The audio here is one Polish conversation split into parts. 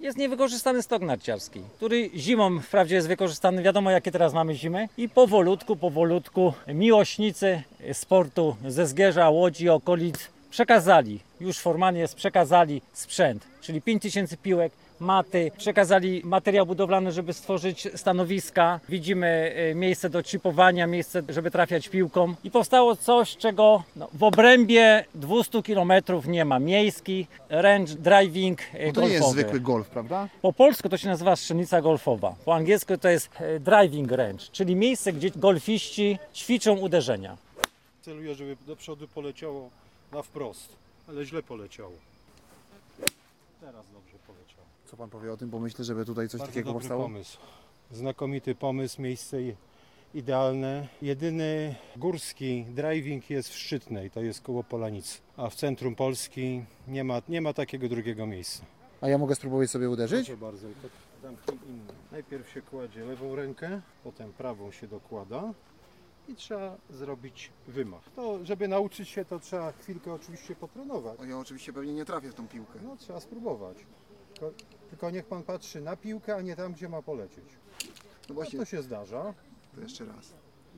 jest niewykorzystany stok narciarski, który zimą wprawdzie jest wykorzystany, wiadomo jakie teraz mamy zimy i powolutku miłośnicy sportu ze Zgierza, Łodzi, okolic przekazali, już formalnie przekazali sprzęt, czyli 5000 piłek, maty, przekazali materiał budowlany, żeby stworzyć stanowiska. Widzimy miejsce do chipowania, miejsce, żeby trafiać piłką i powstało coś, czego w obrębie 200 km nie ma. Miejski, range driving golfowy. To nie jest zwykły golf, prawda? Po polsku to się nazywa strzelnica golfowa, po angielsku to jest driving range, czyli miejsce, gdzie golfiści ćwiczą uderzenia. Celuję, żeby do przodu poleciało na wprost, ale źle poleciało. Teraz dobrze poleciało. Co pan powie o tym, bo myślę, żeby tutaj coś Bardzo takiego dobry powstało? pomysł. Znakomity pomysł, miejsce idealne. Jedyny górski driving jest w Szczytnej, to jest koło Polanicy. A w centrum Polski nie ma takiego drugiego miejsca. A ja mogę spróbować sobie uderzyć? Proszę bardzo, i to zamknij inny. Najpierw się kładzie lewą rękę, potem prawą się dokłada i trzeba zrobić wymach. To, żeby nauczyć się, to trzeba chwilkę oczywiście potrenować. Ja oczywiście pewnie nie trafię w tą piłkę. No trzeba spróbować. Tylko niech pan patrzy na piłkę, a nie tam, gdzie ma polecieć. No właśnie, To się zdarza. to jeszcze raz.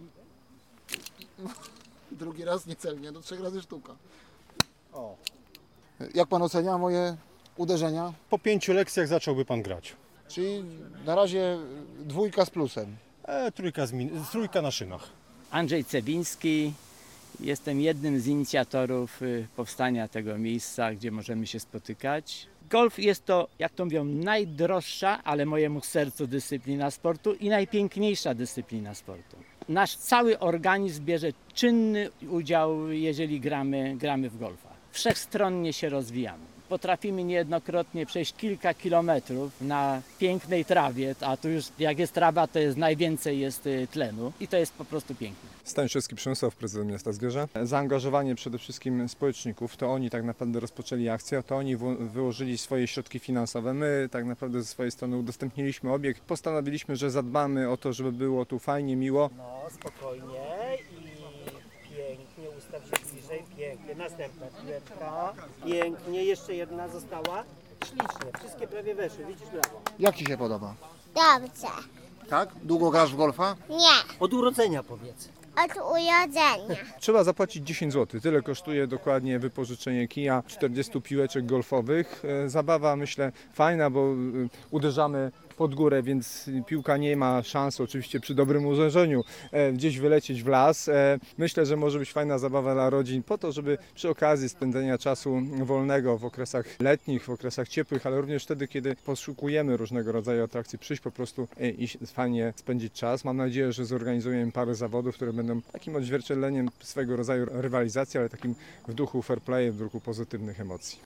Drugi raz niecelnie, do 3 razy sztuka. O. Jak pan ocenia moje uderzenia? Po 5 lekcjach zacząłby pan grać. Czyli na razie 2 z plusem. Trójka na szynach. Andrzej Cewiński. Jestem jednym z inicjatorów powstania tego miejsca, gdzie możemy się spotykać. Golf jest to, jak to mówią, najdroższa, ale mojemu sercu dyscyplina sportu i najpiękniejsza dyscyplina sportu. Nasz cały organizm bierze czynny udział, jeżeli gramy w golfa. Wszechstronnie się rozwijamy. Potrafimy niejednokrotnie przejść kilka kilometrów na pięknej trawie, a tu już jak jest trawa, to jest najwięcej jest tlenu i to jest po prostu piękne. Staniszewski Przemysław, prezydent miasta Zgierza. Zaangażowanie przede wszystkim społeczników, to oni tak naprawdę rozpoczęli akcję, to oni wyłożyli swoje środki finansowe. My tak naprawdę ze swojej strony udostępniliśmy obiekt. Postanowiliśmy, że zadbamy o to, żeby było tu fajnie, miło. No, spokojnie i pięknie, ustaw się bliżej, pięknie. Następna piłeczka, pięknie, jeszcze jedna została. Ślicznie, wszystkie prawie weszły, widzisz brawo. Jak ci się podoba? Dobrze. Tak? Długo grasz w golfa? Nie, Od urodzenia powiedz. od urodzenia. Trzeba zapłacić 10 zł. Tyle kosztuje dokładnie wypożyczenie kija, 40 piłeczek golfowych. Zabawa, myślę, fajna, bo uderzamy pod górę, więc piłka nie ma szans, oczywiście przy dobrym uderzeniu, gdzieś wylecieć w las. Myślę, że może być fajna zabawa dla rodzin po to, żeby przy okazji spędzenia czasu wolnego w okresach letnich, w okresach ciepłych, ale również wtedy, kiedy poszukujemy różnego rodzaju atrakcji, przyjść po prostu i fajnie spędzić czas. Mam nadzieję, że zorganizujemy parę zawodów, które będą takim odzwierciedleniem swego rodzaju rywalizacji, ale takim w duchu fair play, w duchu pozytywnych emocji.